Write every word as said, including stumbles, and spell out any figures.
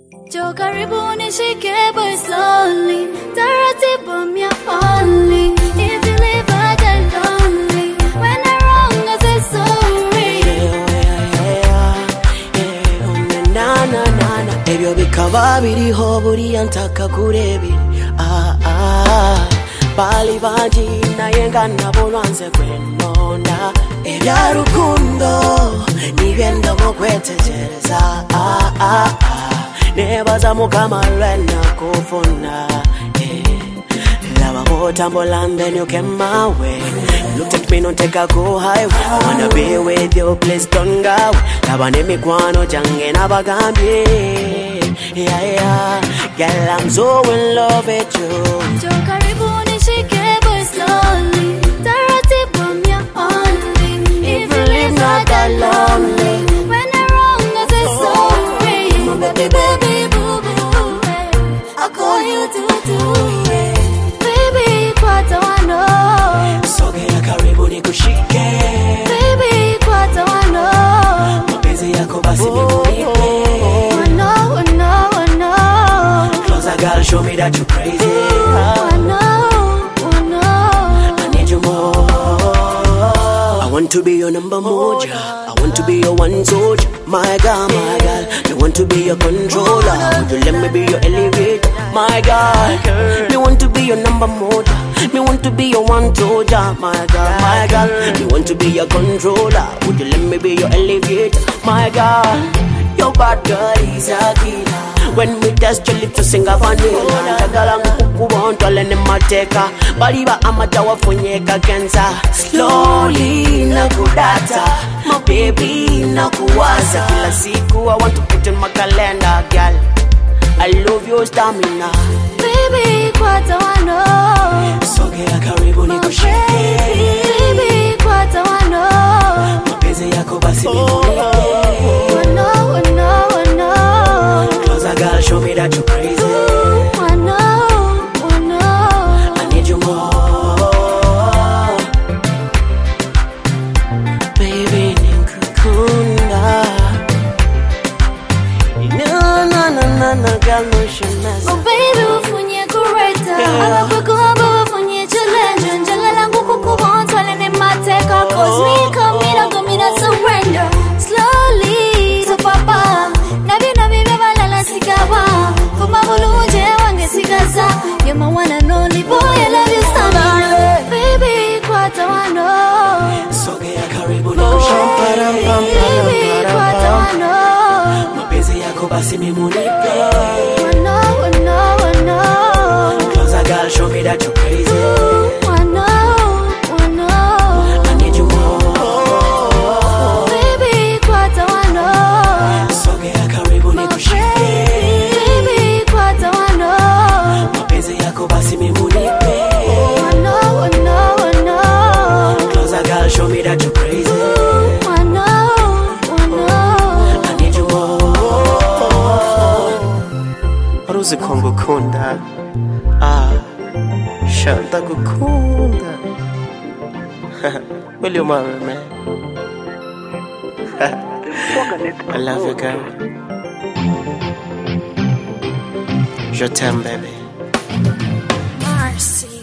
Jo karibu nishike boy slowly, taratibu mia only. If you leave I get lonely, when I'm wrong I say sorry. Na na na na, ebyo bikaba biriho buri antaka kurebi. Ah ah, bali baji na yenga na bolwanze kwenonda. Ebya rukundo nibendo mokwetegereza. Ah ah ah, nebaza mukama lwena kufuna. Eh, lava botambola then you came my way. Look at me, don't take a go highway. I wanna be with you, please don't go. Lava ne mikwano jange na bagambye. Yeah yeah, girl I'm so in love with you. Jo karibu nishike boy slowly, taratibu mia only. If you leave I get lonely, when I'm wrong I say sorry. My baby baby boo boo, I call you tutu. Baby kwata wano, Sogea karibu nikushike. baby kwata wano, Mapenzi yako basi nimunipe. wano wano wano, Closer girl, show me that you crazy. wano wano. I need you more. I want to be your number moja. I want to be your one soldier. My God, my God. Me want to be your controller. Would you let me be your elevator? My God. Me want to be your number moja. Me want to be your one soldier. My God, my God. Me want to be your controller. Would you let me be your elevator? My God. Your bad girl is a killer. When we test your lips to sing a vanilla. Tagala mkukuwonto lene mateka. Baliba amatawa funyeka kenza. Slowly na kudata. My baby na kuwaza. Kila siku I want to put in my calendar, girl. I love your stamina. Baby kwata wano, Sogea karibu nikushike. baby kwata wano, Mapenzi yako basi nimunipe. wano wano wano, Closer girl, show me that you crazy. wano wano. I need you more. Baby nikukunda. Na na na na na girl no shemeza. Oh baby ufunye kureta, Yeah. abakukuba ufunye challenge. Njala langu kukuwonto lene mateka, cause me come in go me not surrender. Slowly so papa, nabi nabi beba lala sikawa. Kuma buluje wange sikaza. You're my one and only boy, I love you so much. Baby kwata wano, Sogea karibu nikushike. baby kwata wano, Mapenzi yako basi nimunipe. wano wano wano, Closer girl, show me that you crazy. wano wano. I need you more. Baby kwata wano, Sogea karibu nikushike. baby kwata wano, Mapenzi yako basi nimunipe. wano wano wano, Closer girl, show me that you crazy. wano wano. I need you more. Waruzi ko ngukunda. Ah, shanta gukunda. Will you marry me? I love you, girl. Je t'aime, baby. Marcy.